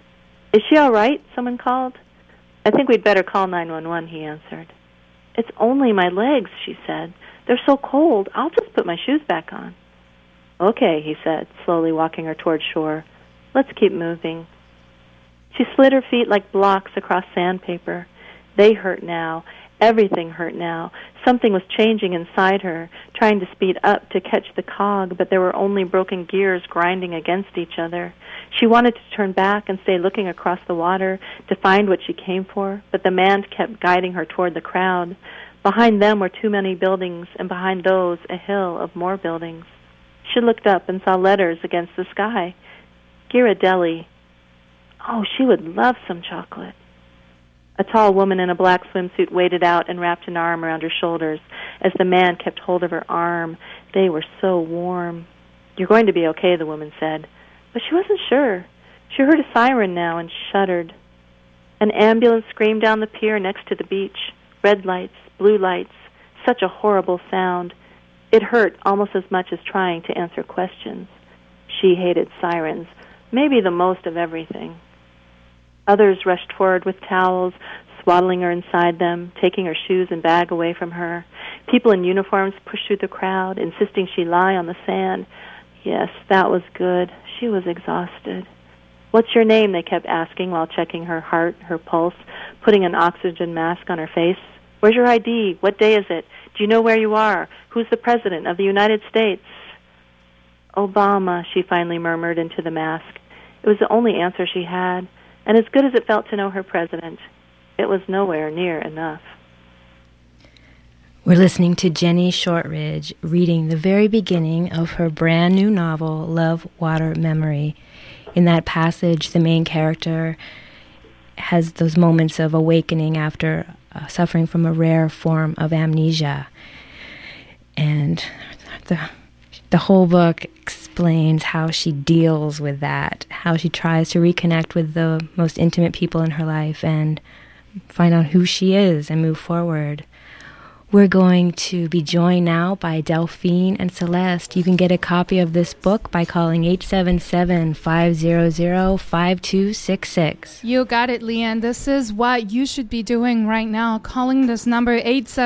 Is she all right? Someone called. I think we'd better call 911, he answered. It's only my legs, she said. They're so cold. I'll just put my shoes back on. Okay, he said, slowly walking her toward shore. Let's keep moving. She slid her feet like blocks across sandpaper. They hurt now. Everything hurt now. Something was changing inside her, trying to speed up to catch the cog, but there were only broken gears grinding against each other. She wanted to turn back and stay looking across the water to find what she came for, but the man kept guiding her toward the crowd. Behind them were too many buildings, and behind those a hill of more buildings. She looked up and saw letters against the sky. Ghirardelli. Oh, she would love some chocolate. A tall woman in a black swimsuit waded out and wrapped an arm around her shoulders as the man kept hold of her arm. They were so warm. "You're going to be okay," the woman said. But she wasn't sure. She heard a siren now and shuddered. An ambulance screamed down the pier next to the beach. Red lights, blue lights, such a horrible sound. It hurt almost as much as trying to answer questions. She hated sirens, maybe the most of everything. Others rushed forward with towels, swaddling her inside them, taking her shoes and bag away from her. People in uniforms pushed through the crowd, insisting she lie on the sand. Yes, that was good. She was exhausted. "What's your name?" they kept asking while checking her heart, her pulse, putting an oxygen mask on her face. "Where's your ID? What day is it? Do you know where you are? Who's the President of the United States?" "Obama," she finally murmured into the mask. It was the only answer she had, and as good as it felt to know her president, it was nowhere near enough. We're listening to Jenny Shortridge reading the very beginning of her brand new novel, Love, Water, Memory. In that passage, the main character has those moments of awakening after suffering from a rare form of amnesia. And the whole book explains how she deals with that, how she tries to reconnect with the most intimate people in her life and find out who she is and move forward. We're going to be joined now by Delphine and Celeste. You can get a copy of this book by calling 877-500-5266. You got it, Leanne. This is what you should be doing right now. Calling this number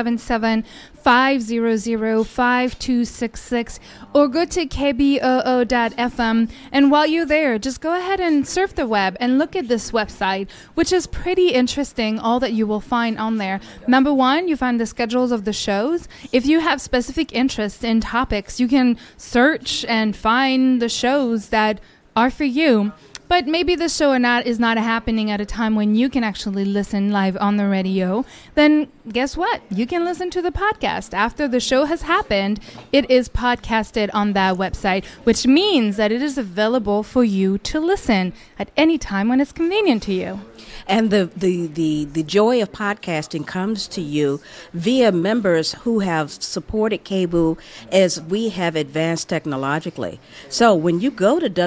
877-500-5266 or go to kboo.fm. And while you're there, just go ahead and surf the web and look at this website, which is pretty interesting, all that you will find on there. Number one, you find the schedules of the shows. If you have specific interests in topics, you can search and find the shows that are for you. But maybe the show is not happening at a time when you can actually listen live on the radio. Then guess what? You can listen to the podcast. After the show has happened, it is podcasted on that website, which means that it is available for you to listen at any time when it's convenient to you. And the joy of podcasting comes to you via members who have supported KBOO as we have advanced technologically. So when you go to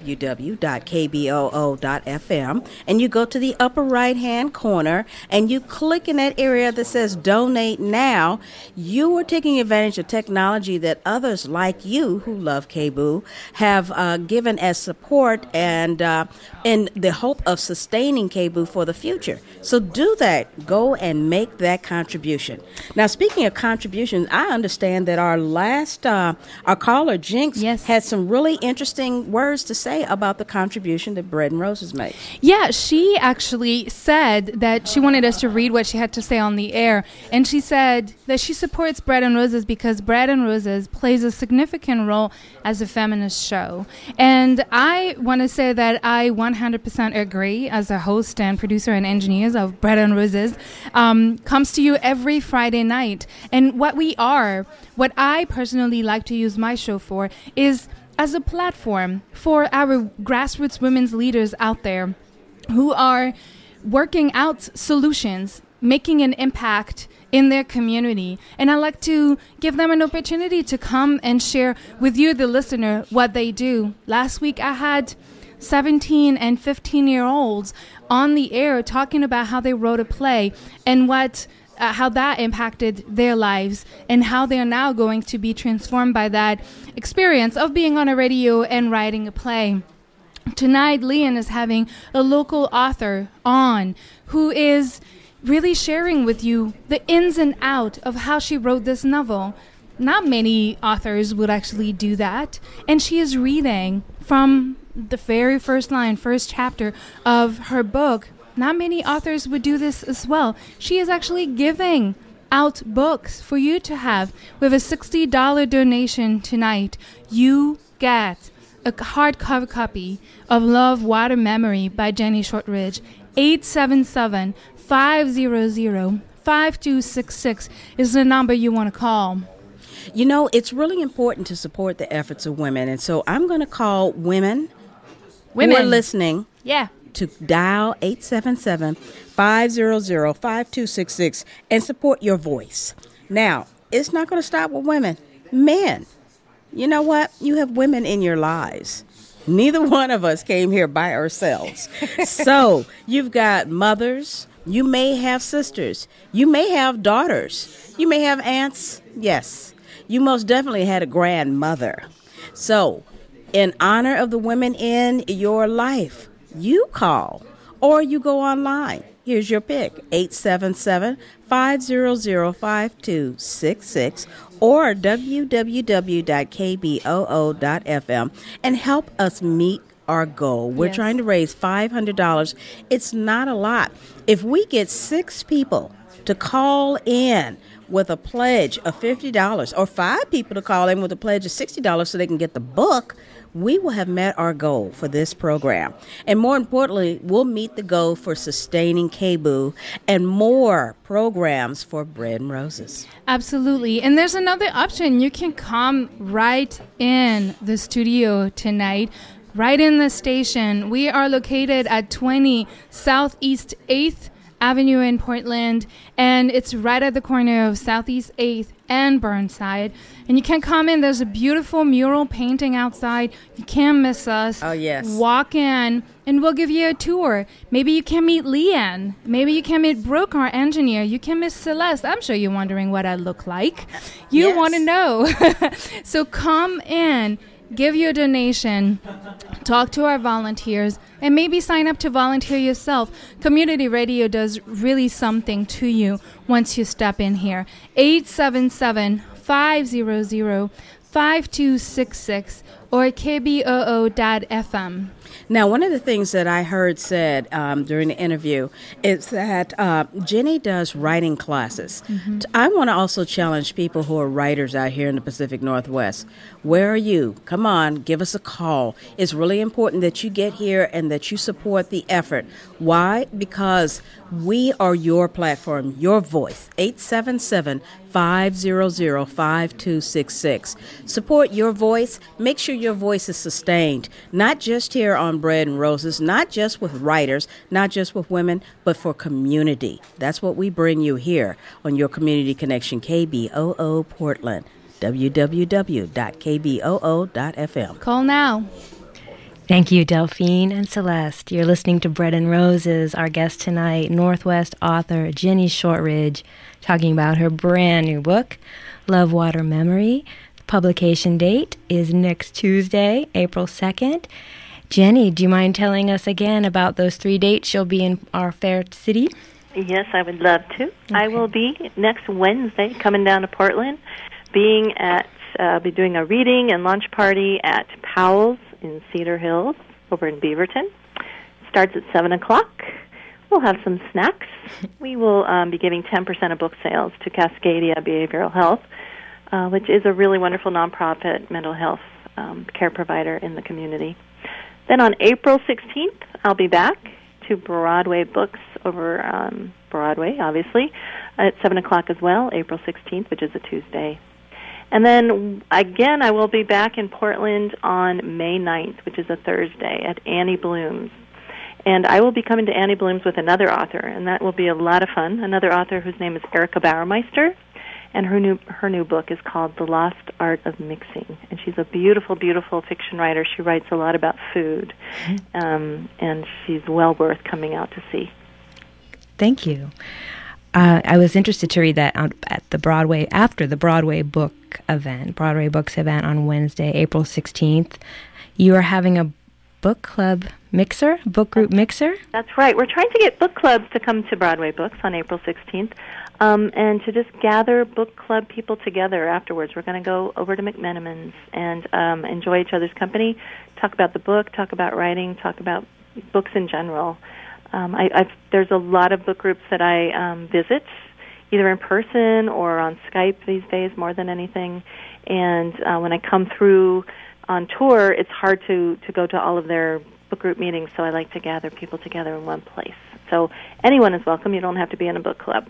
www.kboo.fm and you go to the upper right-hand corner and you click in that area that says Donate Now, you are taking advantage of technology that others like you who love KBOO have given as support and in the hope of sustaining KBOO for the future. So do that. Go and make that contribution. Now, speaking of contributions, I understand that our last, our caller, Jinx, had some really interesting words to say about the contribution that Bread and Roses made. Yeah, she actually said that she wanted us to read what she had to say on the air. And she said that she supports Bread and Roses because Bread and Roses plays a significant role as a feminist show. And I want to say that I 100% agree as a host and producer and engineers of Bread and Roses, comes to you every Friday night. And what I personally like to use my show for is as a platform for our grassroots women's leaders out there who are working out solutions, making an impact in their community. And I like to give them an opportunity to come and share with you, the listener, what they do. Last week I had 17 and 15-year-olds on the air talking about how they wrote a play and how that impacted their lives and how they are now going to be transformed by that experience of being on a radio and writing a play. Tonight, Leanne is having a local author on who is really sharing with you the ins and outs of how she wrote this novel. Not many authors would actually do that. And she is reading from the very first chapter of her book. Not many authors would do this as well. She is actually giving out books for you to have. With a $60 donation tonight, you get a hardcover copy of Love, Water, Memory by Jenny Shortridge. 877-500-5266 is the number you want to call. You know, it's really important to support the efforts of women. And so I'm going to call women who are listening to dial 877-500-5266 and support your voice. Now, it's not going to stop with women. Men, you know what? You have women in your lives. Neither one of us came here by ourselves. So you've got mothers. You may have sisters. You may have daughters. You may have aunts. Yes, you most definitely had a grandmother. So in honor of the women in your life, you call or you go online. Here's your pick, 877-500-5266 or www.kboo.fm and help us meet our goal. We're trying to raise $500. It's not a lot. If we get 6 people to call in with a pledge of $50 or 5 people to call in with a pledge of $60 so they can get the book, we will have met our goal for this program. And more importantly, we'll meet the goal for sustaining KBOO and more programs for Bread and Roses. Absolutely. And there's another option. You can come right in the studio tonight, right in the station. We are located at 20 Southeast 8th Avenue in Portland, and it's right at the corner of Southeast 8th and Burnside. And you can come in. There's a beautiful mural painting outside. You can't miss us. Oh, yes. Walk in, and we'll give you a tour. Maybe you can meet Leanne. Maybe you can meet Brooke, our engineer. You can meet Celeste. I'm sure you're wondering what I look like. You want to know. So come in. Give your donation, talk to our volunteers, and maybe sign up to volunteer yourself. Community radio does really something to you once you step in here. 877-500-5266 or kboo.fm. Now, one of the things that I heard said during the interview is that Jenny does writing classes. Mm-hmm. I want to also challenge people who are writers out here in the Pacific Northwest. Where are you? Come on, give us a call. It's really important that you get here and that you support the effort. Why? Because we are your platform, your voice. 877-500-5266. Support your voice. Make sure your voice is sustained, not just here on Bread and Roses, not just with writers, not just with women, but for community. That's what we bring you here on your Community Connection, KBOO Portland, www.kboo.fm. Call now. Thank you, Delphine and Celeste. You're listening to Bread and Roses. Our guest tonight, Northwest author Jenny Shortridge, talking about her brand new book, Love Water Memory. The publication date is next Tuesday, April 2nd. Jenny, do you mind telling us again about those 3 dates you'll be in our fair city? Yes, I would love to. Okay. I will be next Wednesday coming down to Portland, be doing a reading and lunch party at Powell's in Cedar Hills over in Beaverton. Starts at 7 o'clock. We'll have some snacks. We will be giving 10% of book sales to Cascadia Behavioral Health, which is a really wonderful nonprofit mental health care provider in the community. Then on April 16th, I'll be back to Broadway Books over Broadway, obviously, at 7 o'clock as well, April 16th, which is a Tuesday. And then, again, I will be back in Portland on May 9th, which is a Thursday, at Annie Bloom's. And I will be coming to Annie Bloom's with another author, and that will be a lot of fun, another author whose name is Erica Bauermeister, and her new book is called The Lost Art of Mixing. And she's a beautiful, beautiful fiction writer. She writes a lot about food, and she's well worth coming out to see. Thank you. I was interested to read that at the Broadway, after the Broadway Books event on Wednesday, April 16th. You are having a book club mixer, book group mixer? That's right. We're trying to get book clubs to come to Broadway Books on April 16th and to just gather book club people together afterwards. We're going to go over to McMenamin's and enjoy each other's company, talk about the book, talk about writing, talk about books in general. There's a lot of book groups that I visit, either in person or on Skype these days more than anything. And when I come through on tour, it's hard to go to all of their book group meetings, so I like to gather people together in one place. So anyone is welcome. You don't have to be in a book club.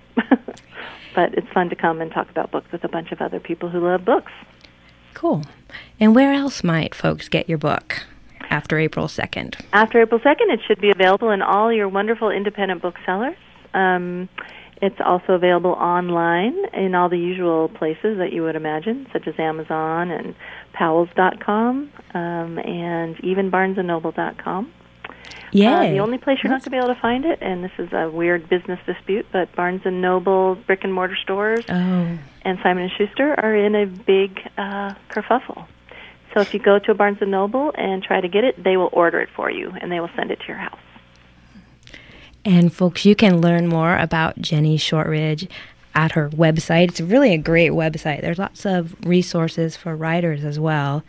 But it's fun to come and talk about books with a bunch of other people who love books. Cool. And where else might folks get your book? after April 2nd. After April 2nd, it should be available in all your wonderful independent booksellers. It's also available online in all the usual places that you would imagine, such as Amazon and Powell's.com, and even BarnesandNoble.com. Yay. The only place you're not going to be able to find it, and this is a weird business dispute, but Barnes & Noble brick-and-mortar stores and Simon & Schuster are in a big kerfuffle. So if you go to a Barnes & Noble and try to get it, they will order it for you, and they will send it to your house. And folks, you can learn more about Jenny Shortridge at her website. It's really a great website. There's lots of resources for writers as well.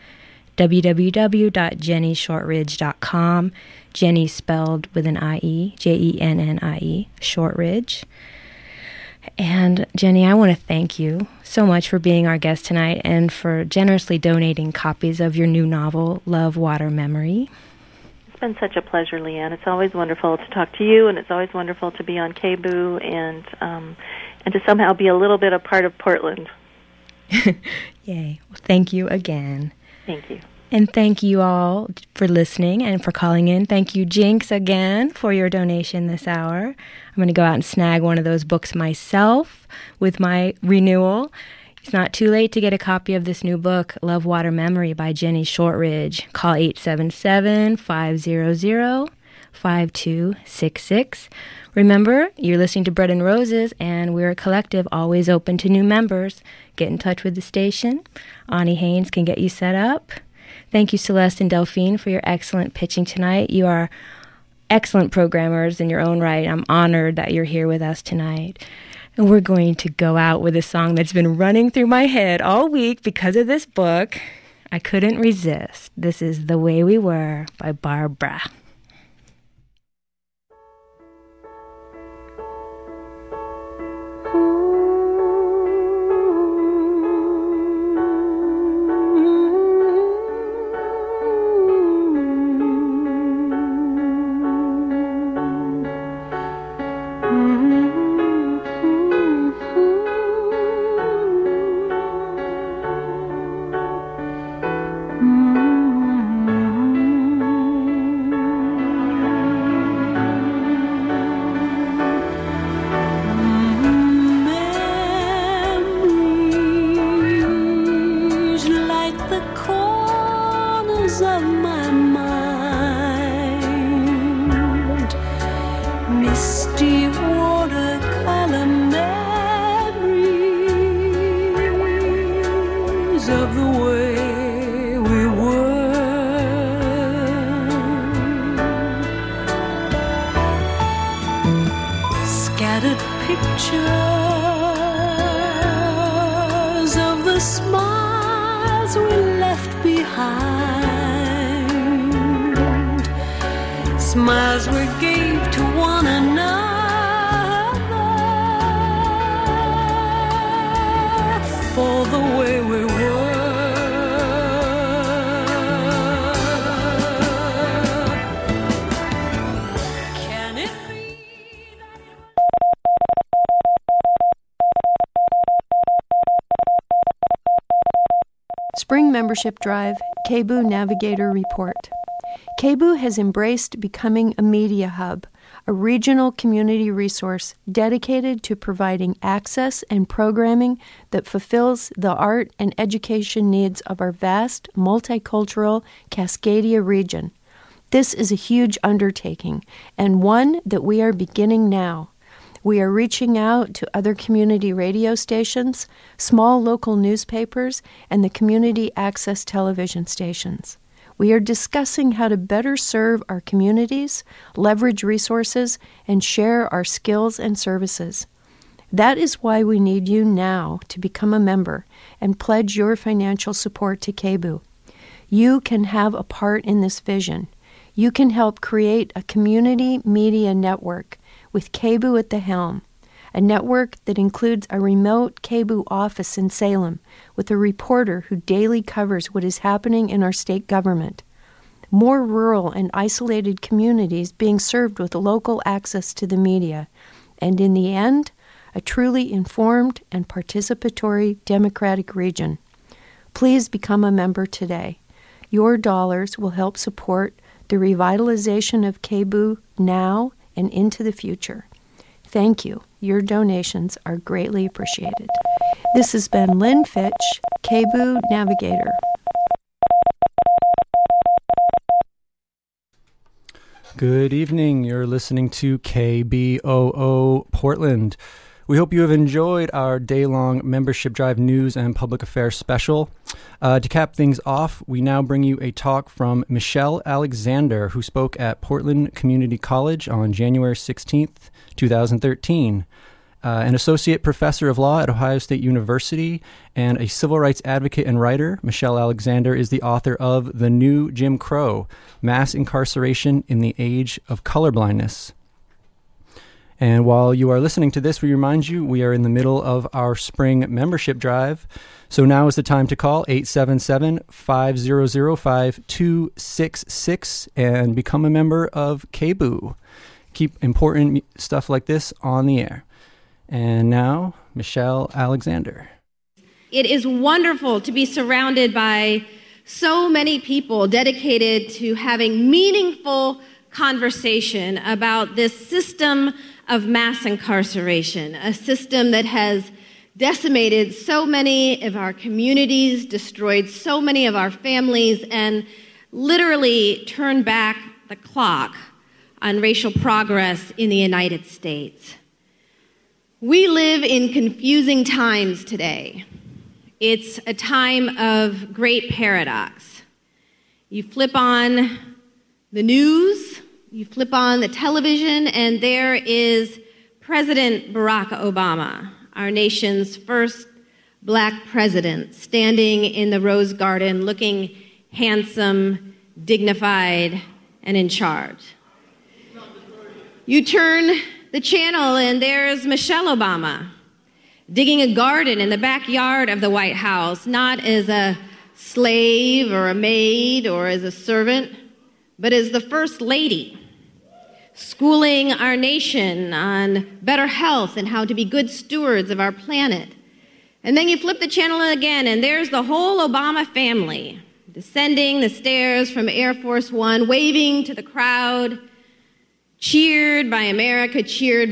www.jennyshortridge.com. Jenny spelled with an I-E, Jennie, Shortridge. And Jenny, I want to thank you so much for being our guest tonight and for generously donating copies of your new novel, Love, Water, Memory. It's been such a pleasure, Leanne. It's always wonderful to talk to you, and it's always wonderful to be on KBOO and to somehow be a little bit a part of Portland. Yay. Well, thank you again. Thank you. And thank you all for listening and for calling in. Thank you, Jinx, again, for your donation this hour. I'm going to go out and snag one of those books myself with my renewal. It's not too late to get a copy of this new book, Love, Water, Memory by Jenny Shortridge. Call 877-500-5266. Remember, you're listening to Bread and Roses, and we're a collective always open to new members. Get in touch with the station. Ani Haynes can get you set up. Thank you, Celeste and Delphine, for your excellent pitching tonight. You are excellent programmers in your own right. I'm honored that you're here with us tonight. And we're going to go out with a song that's been running through my head all week because of this book. I couldn't resist. This is The Way We Were by Barbara. Smiles we gave to one another for the way we were. Can it be that Spring Membership Drive, KBOO Navigator Report. KBOO has embraced becoming a media hub, a regional community resource dedicated to providing access and programming that fulfills the art and education needs of our vast, multicultural Cascadia region. This is a huge undertaking, and one that we are beginning now. We are reaching out to other community radio stations, small local newspapers, and the community access television stations. We are discussing how to better serve our communities, leverage resources, and share our skills and services. That is why we need you now to become a member and pledge your financial support to KBOO. You can have a part in this vision. You can help create a community media network with KBOO at the helm, a network that includes a remote KBOO office in Salem with a reporter who daily covers what is happening in our state government. More rural and isolated communities being served with local access to the media, and in the end, a truly informed and participatory democratic region. Please become a member today. Your dollars will help support the revitalization of KBOO now and into the future. Thank you. Your donations are greatly appreciated. This has been Lynn Fitch, KBOO Navigator. Good evening. You're listening to KBOO Portland. We hope you have enjoyed our day-long membership drive news and public affairs special. To cap things off, we now bring you a talk from Michelle Alexander, who spoke at Portland Community College on January 16th, 2013. An associate professor of law at Ohio State University and a civil rights advocate and writer, Michelle Alexander is the author of The New Jim Crow: Mass Incarceration in the Age of Colorblindness. And while you are listening to this, we remind you we are in the middle of our spring membership drive. So now is the time to call 877-500-5266 and become a member of KBOO. Keep important stuff like this on the air. And now, Michelle Alexander. It is wonderful to be surrounded by so many people dedicated to having meaningful conversation about this system of mass incarceration, a system that has decimated so many of our communities, destroyed so many of our families, and literally turned back the clock on racial progress in the United States. We live in confusing times today. It's a time of great paradox. You flip on the news, you flip on the television, and there is President Barack Obama, our nation's first black president, standing in the Rose Garden looking handsome, dignified, and in charge. You turn the channel and there's Michelle Obama digging a garden in the backyard of the White House, not as a slave or a maid or as a servant, but as the First Lady, schooling our nation on better health and how to be good stewards of our planet. And then you flip the channel again, and there's the whole Obama family descending the stairs from Air Force One, waving to the crowd, cheered by America, cheered